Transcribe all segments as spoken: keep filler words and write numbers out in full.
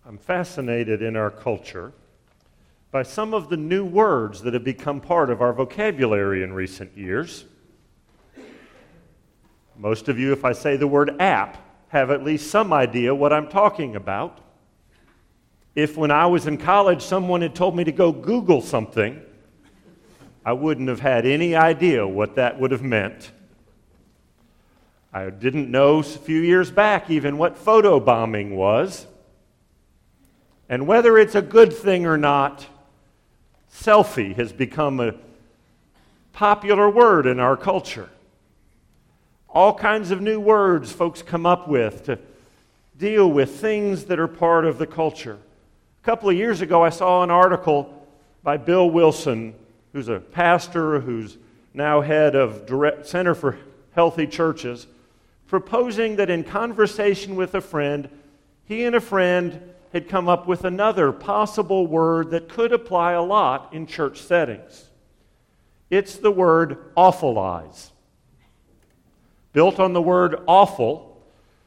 I'm fascinated in our culture by some of the new words that have become part of our vocabulary in recent years. Most of you, if I say the word app, have at least some idea what I'm talking about. If when I was in college someone had told me to go Google something, I wouldn't have had any idea what that would have meant. I didn't know a few years back even what photobombing was. And whether it's a good thing or not, selfie has become a popular word in our culture. All kinds of new words folks come up with to deal with things that are part of the culture. A couple of years ago, I saw an article by Bill Wilson, who's a pastor who's now head of Direct Center for Healthy Churches, proposing that in conversation with a friend, he and a friend had come up with another possible word that could apply a lot in church settings. It's the word awfulize. Built on the word awful,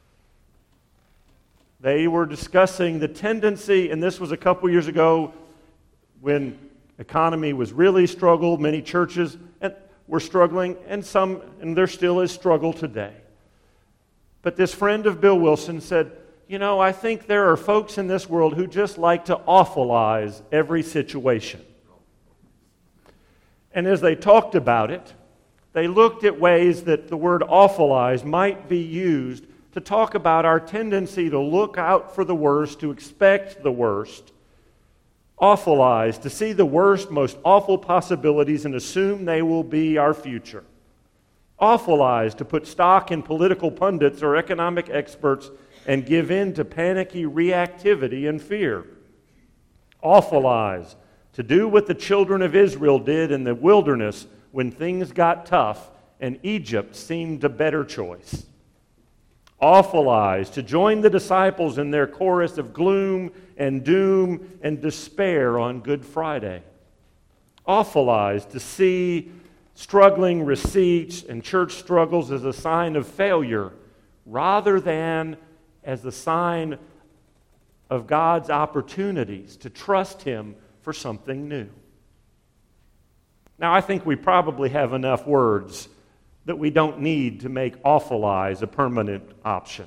they were discussing the tendency, and this was a couple years ago when economy was really struggled, many churches were struggling, and some, and there still is struggle today. But this friend of Bill Wilson said, you know, I think there are folks in this world who just like to awfulize every situation. And as they talked about it, they looked at ways that the word awfulize might be used to talk about our tendency to look out for the worst, to expect the worst. Awfulize, to see the worst, most awful possibilities and assume they will be our future. Awfulize, to put stock in political pundits or economic experts and give in to panicky reactivity and fear. Awfulize, to do what the children of Israel did in the wilderness when things got tough and Egypt seemed a better choice. Awfulize, to join the disciples in their chorus of gloom and doom and despair on Good Friday. Awfulize, to see struggling receipts and church struggles as a sign of failure rather than as the sign of God's opportunities to trust Him for something new. Now, I think we probably have enough words that we don't need to make awfulize a permanent option.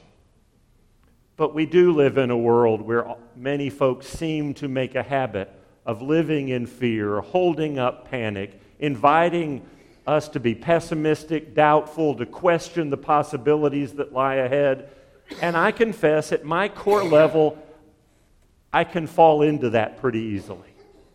But we do live in a world where many folks seem to make a habit of living in fear, holding up panic, inviting us to be pessimistic, doubtful, to question the possibilities that lie ahead. And I confess, at my core level, I can fall into that pretty easily.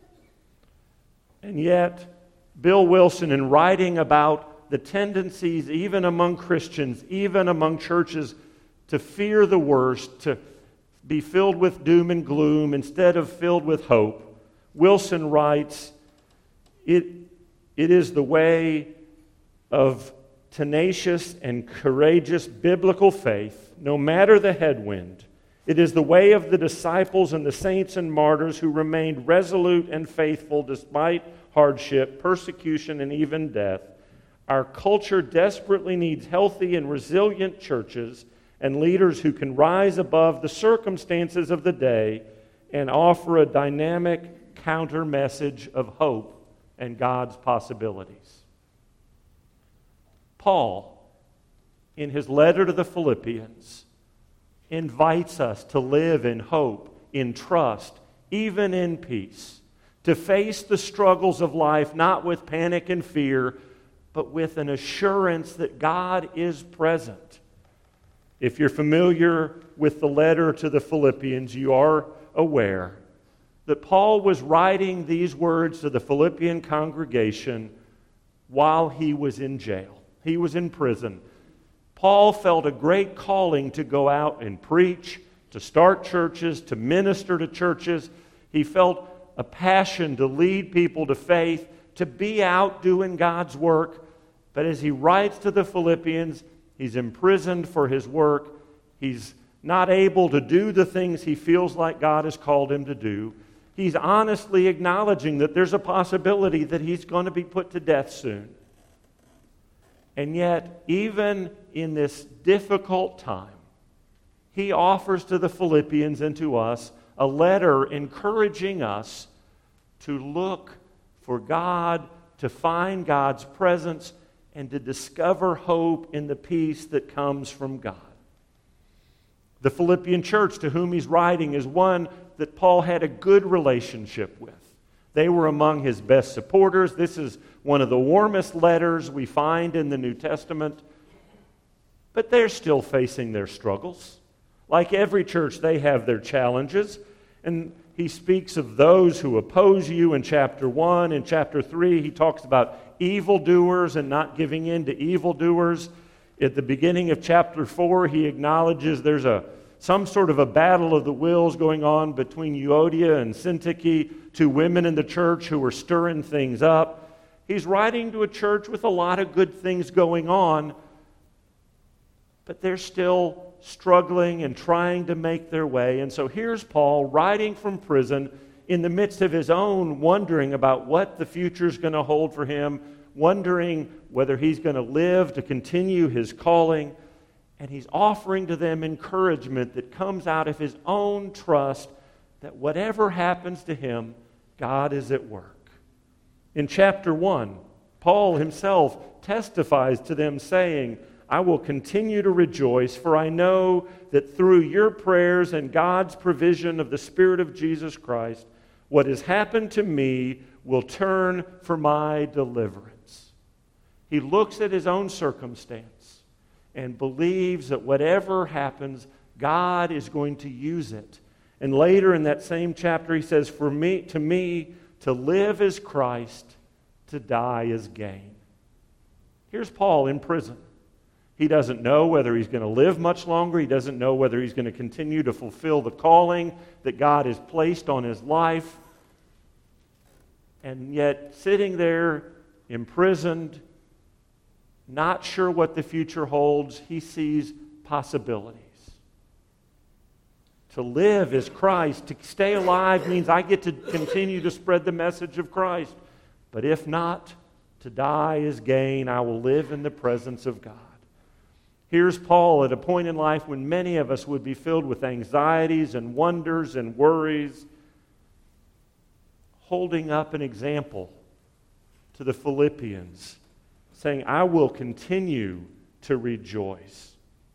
And yet, Bill Wilson, in writing about the tendencies, even among Christians, even among churches, to fear the worst, to be filled with doom and gloom instead of filled with hope, Wilson writes, it, it is the way of tenacious and courageous biblical faith, no matter the headwind. It is the way of the disciples and the saints and martyrs who remained resolute and faithful despite hardship, persecution, and even death. Our culture desperately needs healthy and resilient churches and leaders who can rise above the circumstances of the day and offer a dynamic counter message of hope and God's possibilities. Paul, in his letter to the Philippians, invites us to live in hope, in trust, even in peace, to face the struggles of life not with panic and fear, but with an assurance that God is present. If you're familiar with the letter to the Philippians, you are aware that Paul was writing these words to the Philippian congregation while he was in jail. He was in prison. Paul felt a great calling to go out and preach, to start churches, to minister to churches. He felt a passion to lead people to faith, to be out doing God's work. But as he writes to the Philippians, he's imprisoned for his work. He's not able to do the things he feels like God has called him to do. He's honestly acknowledging that there's a possibility that he's going to be put to death soon. And yet, even in this difficult time, he offers to the Philippians and to us a letter encouraging us to look for God, to find God's presence, and to discover hope in the peace that comes from God. The Philippian church to whom he's writing is one that Paul had a good relationship with. They were among his best supporters. This is one of the warmest letters we find in the New Testament. But they're still facing their struggles. Like every church, they have their challenges. And he speaks of those who oppose you in chapter one. In chapter three, he talks about evildoers and not giving in to evildoers. At the beginning of chapter four, he acknowledges there's a some sort of a battle of the wills going on between Euodia and Syntyche, two women in the church who are stirring things up. He's writing to a church with a lot of good things going on, but they're still struggling and trying to make their way. And so here's Paul writing from prison in the midst of his own wondering about what the future is going to hold for him, wondering whether he's going to live to continue his calling. And he's offering to them encouragement that comes out of his own trust that whatever happens to him, God is at work. In chapter one, Paul himself testifies to them saying, I will continue to rejoice, for I know that through your prayers and God's provision of the Spirit of Jesus Christ, what has happened to me will turn for my deliverance. He looks at his own circumstance and believes that whatever happens, God is going to use it. And later in that same chapter, he says, For me, to me, to live is Christ, to die is gain. Here's Paul in prison. He doesn't know whether he's going to live much longer. He doesn't know whether he's going to continue to fulfill the calling that God has placed on his life. And yet, sitting there, imprisoned, not sure what the future holds, he sees possibilities. To live is Christ. To stay alive means I get to continue to spread the message of Christ. But if not, to die is gain. I will live in the presence of God. Here's Paul at a point in life when many of us would be filled with anxieties and wonders and worries, holding up an example to the Philippians, saying, I will continue to rejoice.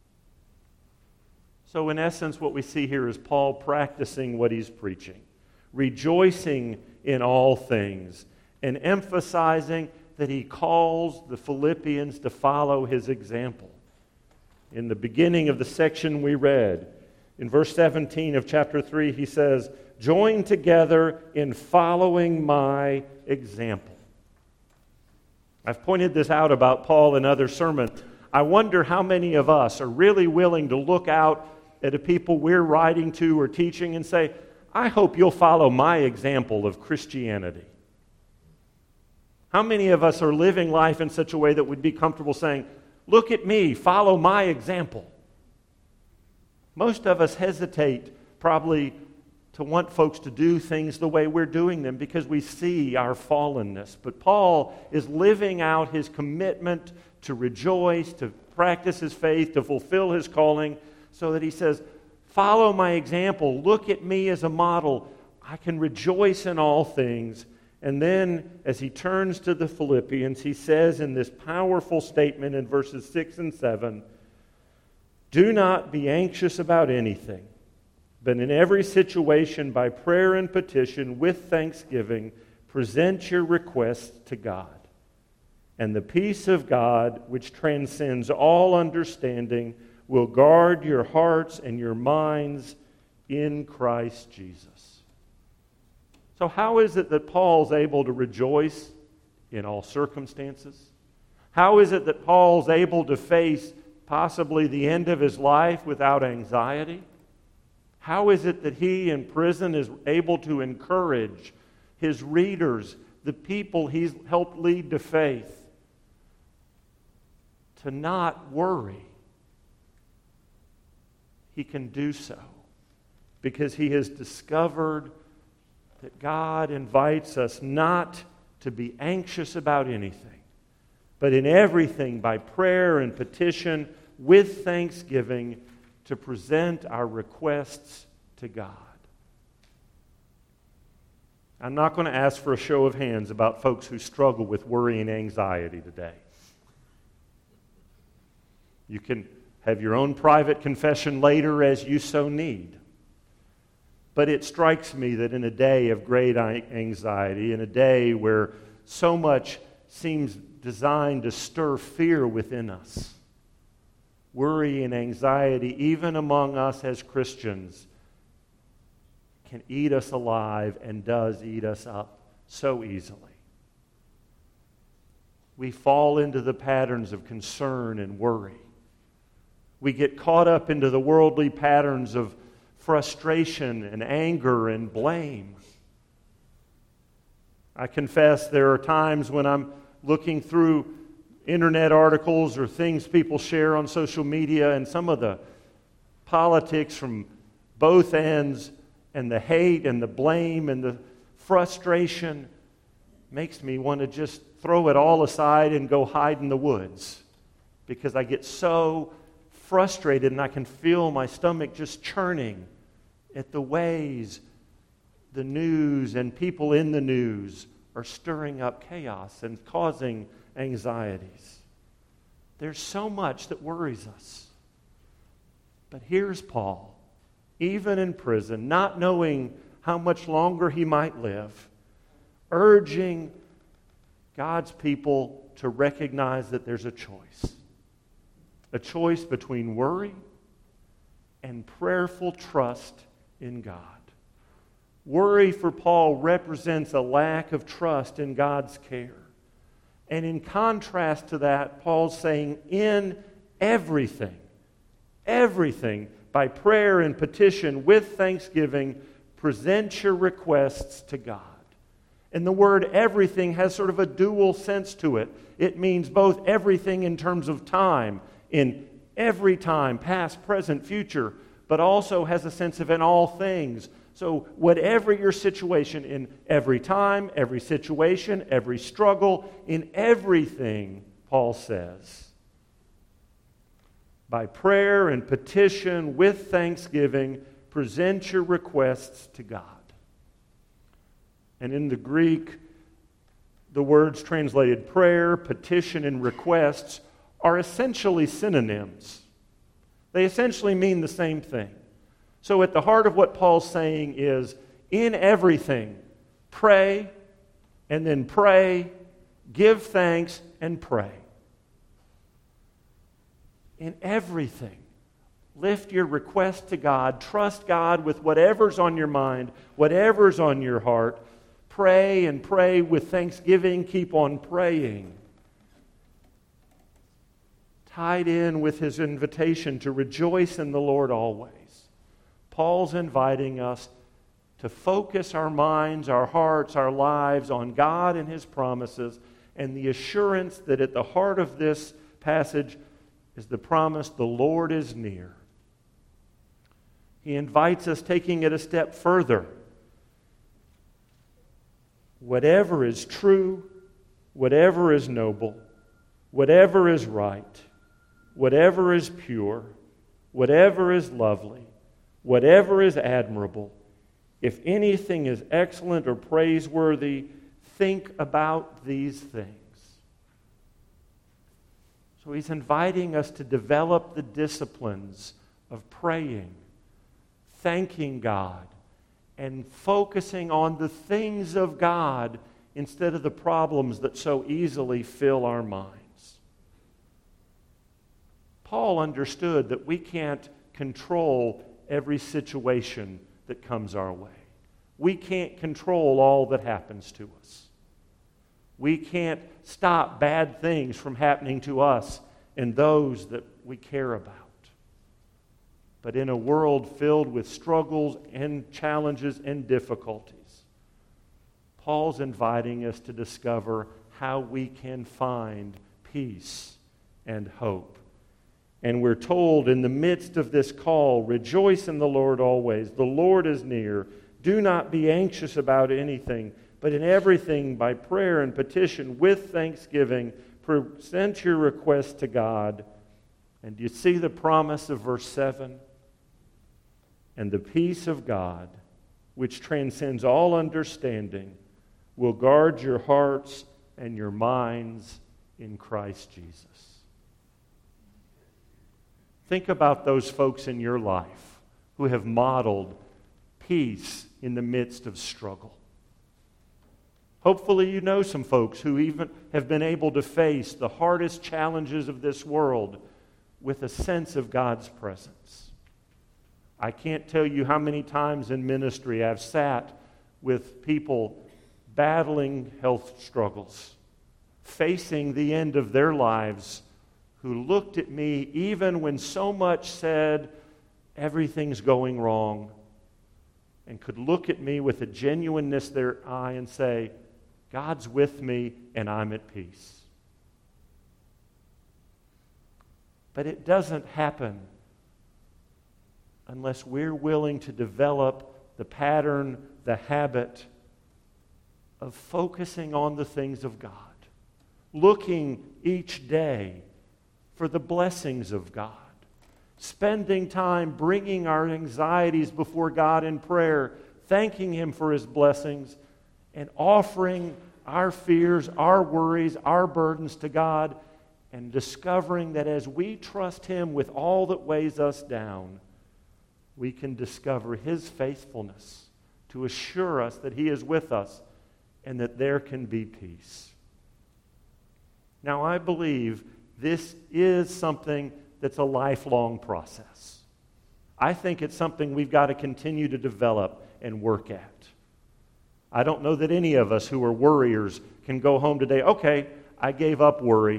So in essence, what we see here is Paul practicing what he's preaching, rejoicing in all things, and emphasizing that he calls the Philippians to follow his example. In the beginning of the section we read, in verse seventeen of chapter three, he says, join together in following my example. I've pointed this out about Paul in other sermons. I wonder how many of us are really willing to look out at the people we're writing to or teaching and say, I hope you'll follow my example of Christianity. How many of us are living life in such a way that would be comfortable saying, look at me, follow my example? Most of us hesitate probably to want folks to do things the way we're doing them because we see our fallenness. But Paul is living out his commitment to rejoice, to practice his faith, to fulfill his calling, so that he says, follow my example, look at me as a model. I can rejoice in all things. And then, as he turns to the Philippians, he says in this powerful statement in verses six and seven, do not be anxious about anything, but in every situation, by prayer and petition, with thanksgiving, present your requests to God. And the peace of God, which transcends all understanding, will guard your hearts and your minds in Christ Jesus. So how is it that Paul's able to rejoice in all circumstances? How is it that Paul's able to face possibly the end of his life without anxiety? How is it that he in prison is able to encourage his readers, the people he's helped lead to faith, to not worry? He can do so because he has discovered that God invites us not to be anxious about anything, but in everything by prayer and petition with thanksgiving to present our requests to God. I'm not going to ask for a show of hands about folks who struggle with worry and anxiety today. You can have your own private confession later as you so need. But it strikes me that in a day of great anxiety, in a day where so much seems designed to stir fear within us, worry and anxiety, even among us as Christians, can eat us alive and does eat us up so easily. We fall into the patterns of concern and worry. We get caught up into the worldly patterns of frustration and anger and blame. I confess there are times when I'm looking through internet articles or things people share on social media, and some of the politics from both ends and the hate and the blame and the frustration makes me want to just throw it all aside and go hide in the woods, because I get so frustrated and I can feel my stomach just churning at the ways the news and people in the news are stirring up chaos and causing anxieties. There's so much that worries us. But here's Paul, even in prison, not knowing how much longer he might live, urging God's people to recognize that there's a choice. A choice between worry and prayerful trust in God. Worry for Paul represents a lack of trust in God's care. And in contrast to that, Paul's saying, in everything, everything, by prayer and petition with thanksgiving, present your requests to God. And the word everything has sort of a dual sense to it. It means both everything in terms of time, in every time, past, present, future, but also has a sense of in all things. So whatever your situation, in every time, every situation, every struggle, in everything, Paul says, by prayer and petition with thanksgiving, present your requests to God. And in the Greek, the words translated prayer, petition, and requests are essentially synonyms. They essentially mean the same thing. So at the heart of what Paul's saying is, in everything, pray, and then pray, give thanks, and pray. In everything, lift your request to God, trust God with whatever's on your mind, whatever's on your heart. Pray and pray with thanksgiving, keep on praying. Tied in with his invitation to rejoice in the Lord always. Paul's inviting us to focus our minds, our hearts, our lives on God and His promises, and the assurance that at the heart of this passage is the promise, the Lord is near. He invites us, taking it a step further. Whatever is true, whatever is noble, whatever is right, whatever is pure, whatever is lovely, whatever is admirable, if anything is excellent or praiseworthy, think about these things. So he's inviting us to develop the disciplines of praying, thanking God, and focusing on the things of God instead of the problems that so easily fill our minds. Paul understood that we can't control every situation that comes our way. We can't control all that happens to us. We can't stop bad things from happening to us and those that we care about. But in a world filled with struggles and challenges and difficulties, Paul's inviting us to discover how we can find peace and hope. And we're told in the midst of this call, rejoice in the Lord always. The Lord is near. Do not be anxious about anything, but in everything by prayer and petition with thanksgiving, present your requests to God. And do you see the promise of verse seven? And the peace of God, which transcends all understanding, will guard your hearts and your minds in Christ Jesus. Think about those folks in your life who have modeled peace in the midst of struggle. Hopefully you know some folks who even have been able to face the hardest challenges of this world with a sense of God's presence. I can't tell you how many times in ministry I've sat with people battling health struggles, facing the end of their lives, who looked at me even when so much said everything's going wrong, and could look at me with a genuineness in their eye and say, God's with me and I'm at peace. But it doesn't happen unless we're willing to develop the pattern, the habit of focusing on the things of God, looking each day for the blessings of God, spending time bringing our anxieties before God in prayer, thanking Him for His blessings, and offering our fears, our worries, our burdens to God, and discovering that as we trust Him with all that weighs us down, we can discover His faithfulness to assure us that He is with us and that there can be peace. Now, I believe this is something that's a lifelong process. I think it's something we've got to continue to develop and work at. I don't know that any of us who are worriers can go home today, okay, I gave up worry.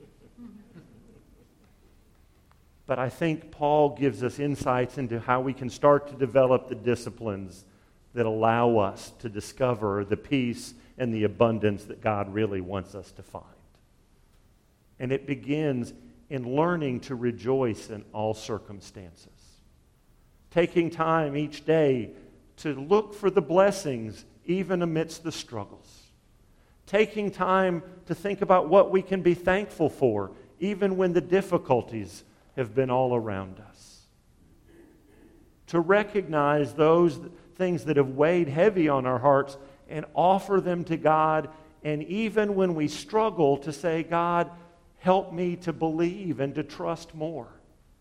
But I think Paul gives us insights into how we can start to develop the disciplines that allow us to discover the peace and the abundance that God really wants us to find. And it begins in learning to rejoice in all circumstances. Taking time each day to look for the blessings even amidst the struggles. Taking time to think about what we can be thankful for even when the difficulties have been all around us. To recognize those things that have weighed heavy on our hearts and offer them to God, and even when we struggle, to say, God, help me to believe and to trust more.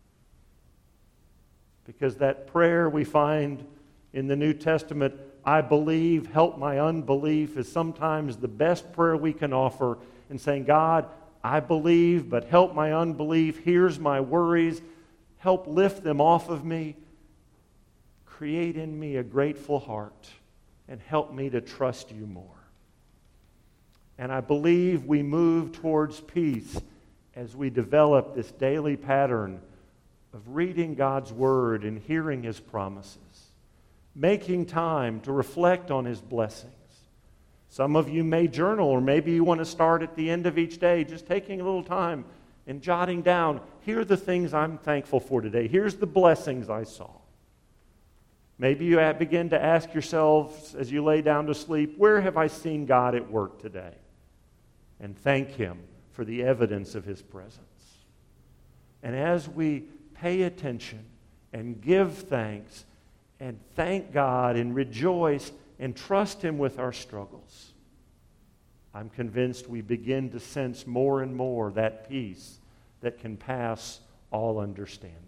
Because that prayer we find in the New Testament, I believe, help my unbelief, is sometimes the best prayer we can offer in saying, God, I believe, but help my unbelief. Here's my worries. Help lift them off of me. Create in me a grateful heart and help me to trust you more. And I believe we move towards peace as we develop this daily pattern of reading God's Word and hearing His promises, making time to reflect on His blessings. Some of you may journal, or maybe you want to start at the end of each day, just taking a little time and jotting down, here are the things I'm thankful for today. Here's the blessings I saw. Maybe you begin to ask yourselves as you lay down to sleep, where have I seen God at work today? And thank Him for the evidence of His presence. And as we pay attention and give thanks and thank God and rejoice and trust Him with our struggles, I'm convinced we begin to sense more and more that peace that can pass all understanding.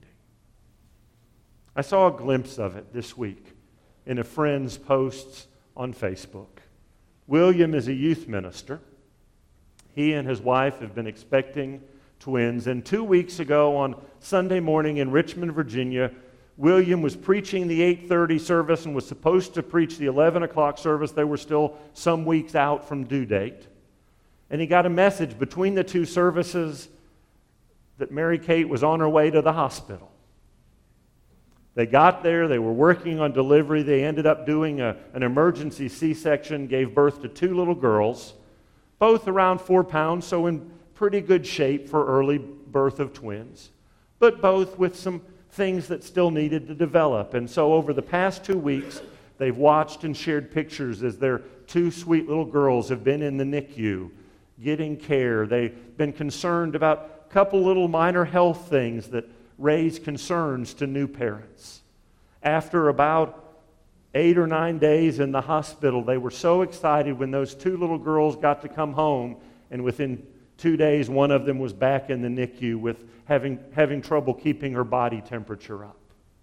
I saw a glimpse of it this week in a friend's posts on Facebook. William is a youth minister. He and his wife have been expecting twins, and two weeks ago on Sunday morning in Richmond, Virginia, William was preaching the eight thirty service and was supposed to preach the eleven o'clock service. They were still some weeks out from due date. And he got a message between the two services that Mary Kate was on her way to the hospital. They got there, they were working on delivery, they ended up doing a, an emergency C-section, gave birth to two little girls, both around four pounds, so in pretty good shape for early birth of twins, but both with some things that still needed to develop. And so over the past two weeks, they've watched and shared pictures as their two sweet little girls have been in the N I C U getting care. They've been concerned about a couple little minor health things that raise concerns to new parents. After about eight or nine days in the hospital. They were so excited when those two little girls got to come home, and within two days, one of them was back in the N I C U with having, having trouble keeping her body temperature up.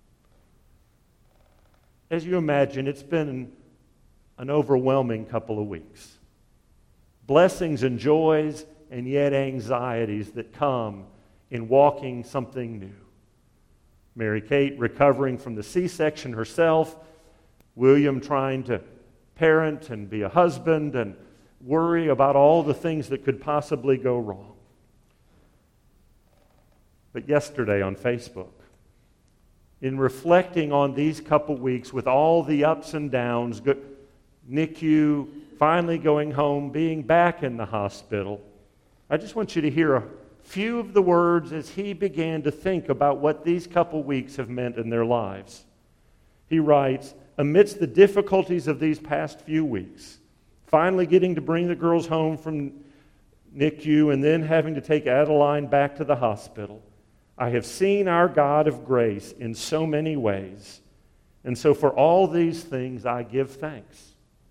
As you imagine, it's been an overwhelming couple of weeks. Blessings and joys, and yet anxieties that come in walking something new. Mary Kate recovering from the C-section herself, William trying to parent and be a husband and worry about all the things that could possibly go wrong. But yesterday on Facebook, in reflecting on these couple weeks with all the ups and downs, N I C U, finally going home, being back in the hospital, I just want you to hear a few of the words as he began to think about what these couple weeks have meant in their lives. He writes, amidst the difficulties of these past few weeks, finally getting to bring the girls home from N I C U and then having to take Adeline back to the hospital, I have seen our God of grace in so many ways. And so for all these things, I give thanks.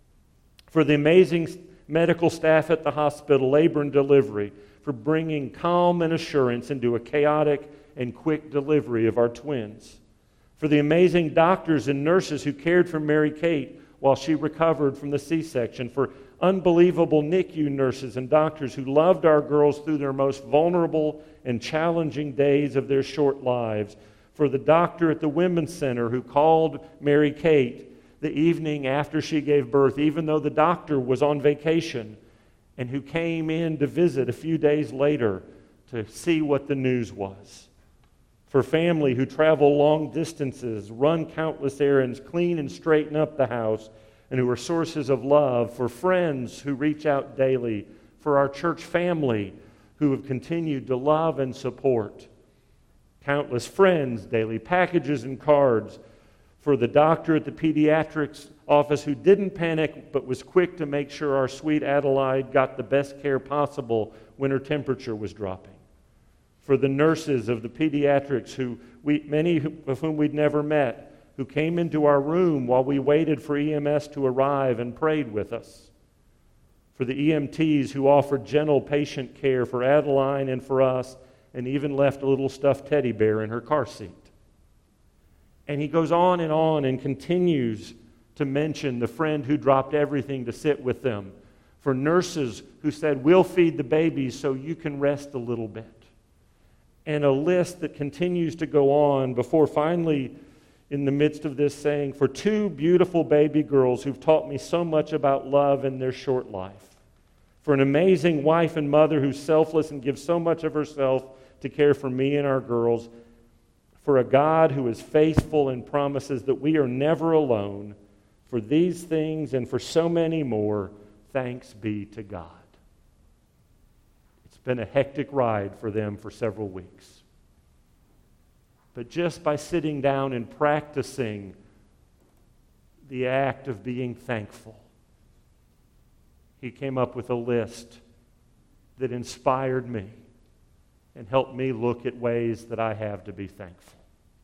For the amazing medical staff at the hospital, labor and delivery, for bringing calm and assurance into a chaotic and quick delivery of our twins. For the amazing doctors and nurses who cared for Mary Kate while she recovered from the C-section. For unbelievable N I C U nurses and doctors who loved our girls through their most vulnerable and challenging days of their short lives. For the doctor at the Women's Center who called Mary Kate the evening after she gave birth, even though the doctor was on vacation, and who came in to visit a few days later to see what the news was. For family who travel long distances, run countless errands, clean and straighten up the house, and who are sources of love. For friends who reach out daily. For our church family who have continued to love and support. Countless friends, daily packages and cards. For the doctor at the pediatrics office who didn't panic but was quick to make sure our sweet Adelaide got the best care possible when her temperature was dropping. For the nurses of the pediatrics, who we, many of whom we'd never met, who came into our room while we waited for E M S to arrive and prayed with us. For the E M Ts who offered gentle patient care for Adeline and for us, and even left a little stuffed teddy bear in her car seat. And he goes on and on and continues to mention the friend who dropped everything to sit with them. For nurses who said, we'll feed the babies so you can rest a little bit. And a list that continues to go on before finally, in the midst of this, saying, for two beautiful baby girls who've taught me so much about love in their short life. For an amazing wife and mother who's selfless and gives so much of herself to care for me and our girls. For a God who is faithful and promises that we are never alone. For these things and for so many more, thanks be to God. It's been a hectic ride for them for several weeks. But just by sitting down and practicing the act of being thankful, he came up with a list that inspired me and helped me look at ways that I have to be thankful.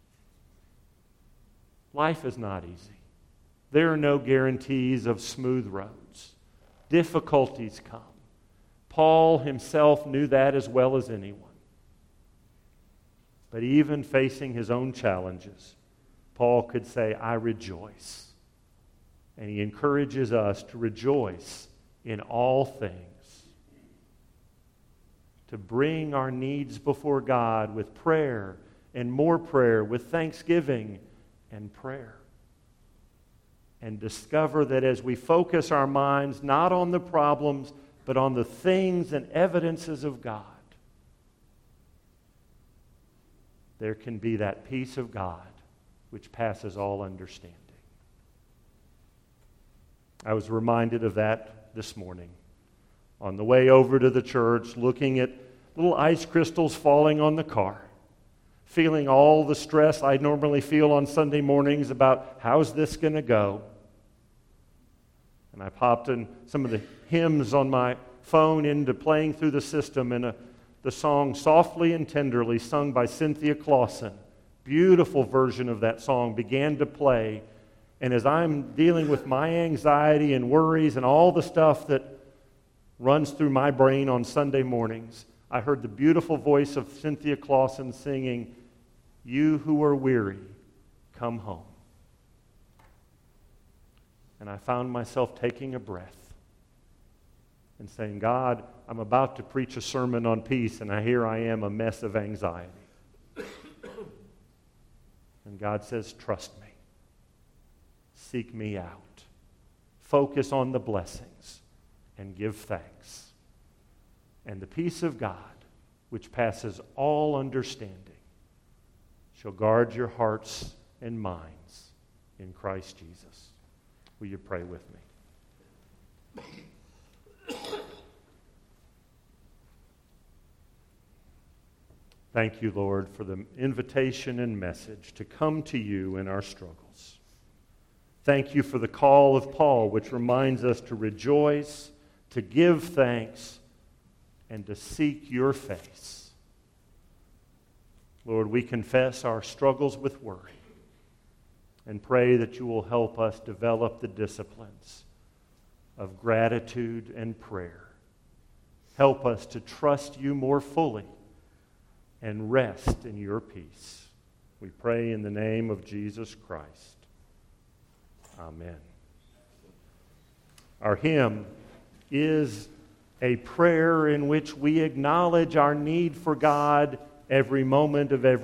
Life is not easy. There are no guarantees of smooth roads. Difficulties come. Paul himself knew that as well as anyone. But even facing his own challenges, Paul could say, I rejoice. And he encourages us to rejoice in all things. To bring our needs before God with prayer and more prayer, with thanksgiving and prayer. And discover that as we focus our minds not on the problems, but on the things and evidences of God, there can be that peace of God which passes all understanding. I was reminded of that this morning. On the way over to the church, looking at little ice crystals falling on the car, feeling all the stress I normally feel on Sunday mornings about how's this going to go. And I popped in some of the hymns on my phone into playing through the system, and a, the song Softly and Tenderly, sung by Cynthia Clausen, beautiful version of that song, began to play. And as I'm dealing with my anxiety and worries and all the stuff that runs through my brain on Sunday mornings, I heard the beautiful voice of Cynthia Clausen singing, "You who are weary, come home." And I found myself taking a breath and saying, God, I'm about to preach a sermon on peace, and here I am, a mess of anxiety. And God says, trust me. Seek me out. Focus on the blessings and give thanks. And the peace of God, which passes all understanding, shall guard your hearts and minds in Christ Jesus. Will you pray with me? Thank you, Lord, for the invitation and message to come to you in our struggles. Thank you for the call of Paul, which reminds us to rejoice, to give thanks, and to seek your face. Lord, we confess our struggles with worry and pray that you will help us develop the disciplines of gratitude and prayer. Help us to trust you more fully and rest in your peace. We pray in the name of Jesus Christ. Amen. Our hymn is a prayer in which we acknowledge our need for God every moment of every